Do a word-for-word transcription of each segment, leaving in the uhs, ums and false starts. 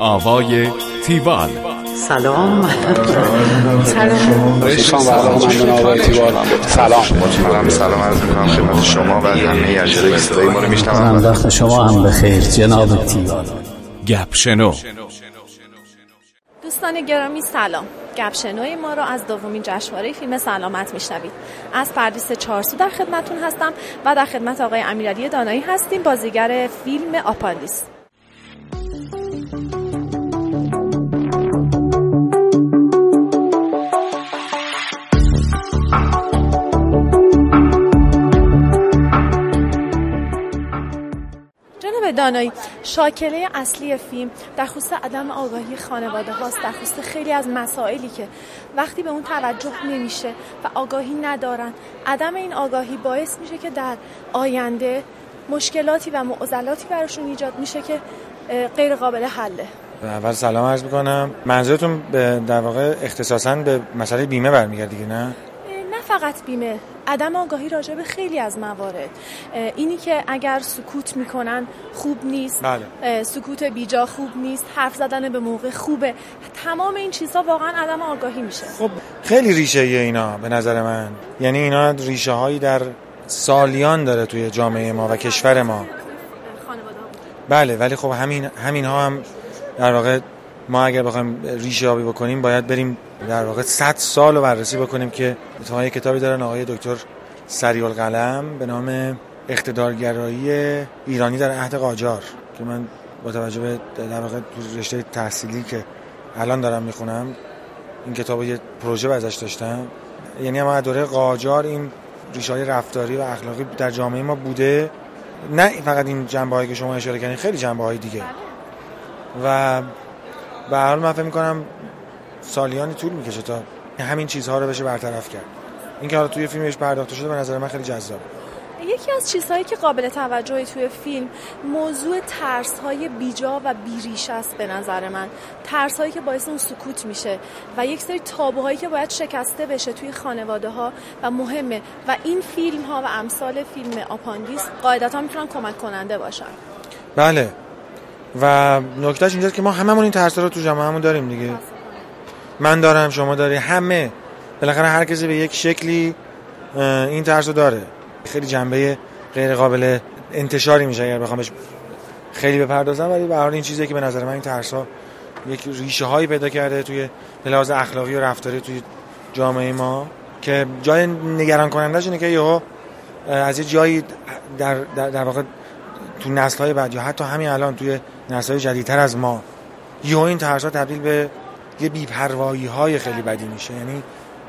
آوای تیوال. سلام. سلام. من آوای تیوال. سلام. مجددا سلام عرض می‌کنم خدمت شما و همه اجرای صدای ما رو میشنوند. وقت شما هم بخیر جناب تیوال. گپ شنو. دوستان گرامی سلام. گپ شنوی ما را از دومین جشنواره فیلم سلامت میشنوید. از پردیس چارسو در خدمتتون هستم و در خدمت آقای امیرعلی دانایی هستیم، بازیگر فیلم آپاندیس. دانایی، شاکله اصلی فیلم در خصوص عدم آگاهی خانواده هاست، در خصوص خیلی از مسائلی که وقتی به اون توجه نمیشه و آگاهی ندارن، عدم این آگاهی باعث میشه که در آینده مشکلاتی و معضلاتی براشون ایجاد میشه که غیر قابل حله. اول سلام عرض میکنم. منظورتون در واقع اختصاصاً به مسئله بیمه برمیگرده دیگه، نه؟ نه فقط بیمه، عدم آگاهی راجع به خیلی از موارد. اینی که اگر سکوت میکنن خوب نیست، بله. سکوت بیجا خوب نیست، حرف زدن به موقع خوبه، تمام این چیزها واقعا عدم آگاهی میشه. خب خیلی ریشه اینا به نظر من، یعنی اینا ریشه هایی در سالیان داره توی جامعه ما و کشور ما. خانواده ها. بله، ولی خب همین همین ها هم در واقع ما اگر بخوایم ریشه یابی بکنیم باید بریم در واقع صد سال رو بررسی بکنیم که اتفاقا یک کتابی دارن آقای دکتر سریالقلم به نام اقتدارگرایی ایرانی در عهد قاجار که من با توجه به در واقع رشته تحصیلی که الان دارم میخونم این کتابو یه پروژه ازش داشتم، یعنی ما دوره قاجار این ریشه‌های رفتاری و اخلاقی در جامعه ما بوده، نه فقط این جنبه‌هایی که شما اشاره کردین، خیلی جنبه‌های دیگه. و به هر حال من فکر می‌کنم سالیانی طول میکشه تا همین چیزها رو بشه برطرف کرد. این که حالا توی فیلمش پرداخته شده به نظر من خیلی جذابه. یکی از چیزهایی که قابل توجهی توی فیلم موضوع ترس‌های بیجا و بیریش است به نظر من. ترس‌هایی که باعث اون سکوت میشه و یک سری تابوهایی که باید شکسته بشه توی خانواده‌ها و مهمه و این فیلم‌ها و امثال فیلم آپاندیس قاعدتاً میتونن کمک کننده باشن. بله. و نکتهش اینجاست که ما هممون این ترس‌ها رو تو جامعه‌مون داریم دیگه. من دارم، شما داری، همه بالاخره هر کسی به یک شکلی این ترس رو داره. خیلی جنبه غیر قابل انتشاری میشه اگر بخوام بهش خیلی بپردازم، ولی به هر حال این چیزیه که به نظر من این ترس‌ها یک ریشه هایی پیدا کرده توی لحاظ اخلاقی و رفتاری توی جامعه ما که جای نگران کننده‌اش اینه که یهو از یه جایی در در, در واقع تو نسل‌های بعد یا حتی همین الان توی نسل‌های جدیدتر از ما یهو این ترس‌ها تبدیل به یه بی‌پروایی‌های خیلی بدی میشه. یعنی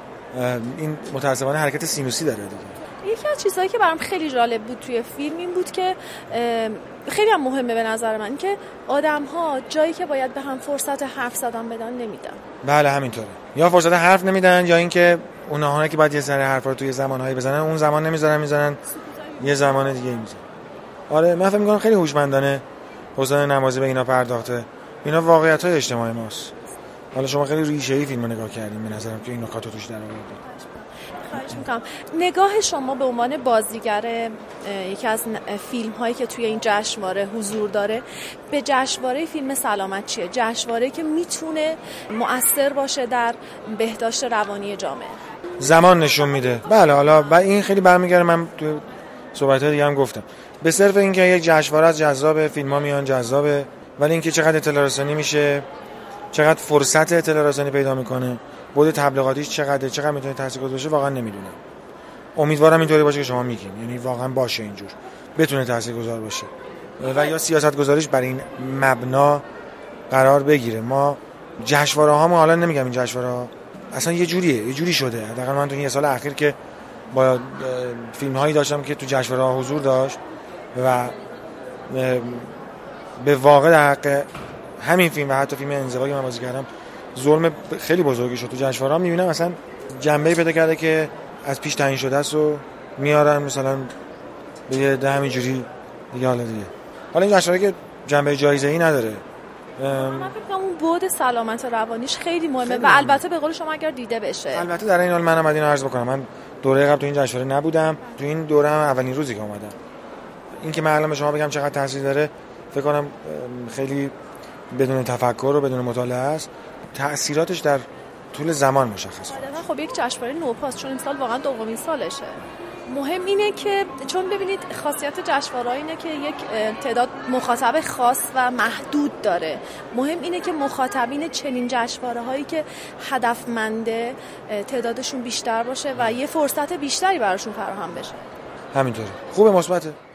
این متأسفانه حرکت سینوسی داره دیگه. یکی از چیزهایی که برام خیلی جالب بود توی فیلم این بود که خیلی هم مهمه به نظر من که آدم‌ها جایی که باید به هم فرصت حرف زدن بدن نمیدن. بله همینطوره، یا فرصت حرف نمیدن یا اینکه اونها که باید یه سری حرفا رو توی زمان‌هایی بزنن اون زمان نمیذارن، میذارن یه زمان دیگه میذارن. آره من فکر می‌کنم خیلی هوشمندانه حسین نمازی به اینا پرداخته. اینا واقعیت‌های اجتماعی ماست. حالا شما خیلی ریشه‌ای فیلمو نگاه کردین، به نظرم که این نکات رو توش در آورده. خواهش می‌کنم نگاه شما به عنوان بازیگر یکی از فیلم‌هایی که توی این جشنواره حضور داره به جشنواره فیلم سلامت چیه؟ جشنواره‌ای که میتونه مؤثر باشه در بهداشت روانی جامعه. زمان نشون میده. بله حالا و این خیلی برمیگره، من تو صحبت‌های دیگه هم گفتم، به صرف اینکه یک جشنواره از جذاب فیلم‌ها میان جذابه، ولی اینکه چقدر اطلاع رسانی میشه، چقدر فرصت اطلاع رسانی پیدا میکنه، بود تبلیغاتیش چقدر چقدر میتونه تاثیرگذار باشه واقعا نمیدونم. امیدوارم اینطوری باشه که شما میگین، یعنی واقعا باشه اینجور بتونه تاثیرگذار باشه و یا سیاست گذاریش بر این مبنا قرار بگیره. ما جشنواره هامون، حالا نمیگم این جشنواره ها اصلا یه جوریه، یه جوری شده. حداقل من تو این سال اخیر که با فیلم هایی داشتم که تو جشنواره ها حضور داشت و به واقع در حق همین فیلم و حتی فیلم انزوا که من بازی کردم ظلم خیلی بزرگی شد تو جشنواره ها. میبینم مثلا جنبه‌ای پیدا کرده که از پیش تعیین شده است و میارن مثلا به یه ده همینجوری دیگه. حالا دیگه حالا این جشنواره که جنبه جایزه‌ای نداره. من فکر کنم اون بعد سلامت روانیش خیلی مهمه خیلی و البته به قول شما اگر دیده بشه. البته در این حال منم اینو عرض بکنم، من دوره قبل تو این جشنواره نبودم، تو این دوره هم اولین روزی که اومدم. این که من الان به شما بگم چقدر تاثیر داره فکر کنم خیلی بدون تفکر و بدون مطالعه است، تأثیراتش در طول زمان مشخص خواهد. خب یک جشنواره نوپاست، چون این سال واقعا دومین سالشه. مهم اینه که چون ببینید خاصیت جشنواره اینه که یک تعداد مخاطب خاص و محدود داره. مهم اینه که مخاطبین چنین جشنواره هایی که هدفمنده تعدادشون بیشتر باشه و یه فرصت بیشتری براشون فراهم بشه. همینطوره. خوبه، مثبته.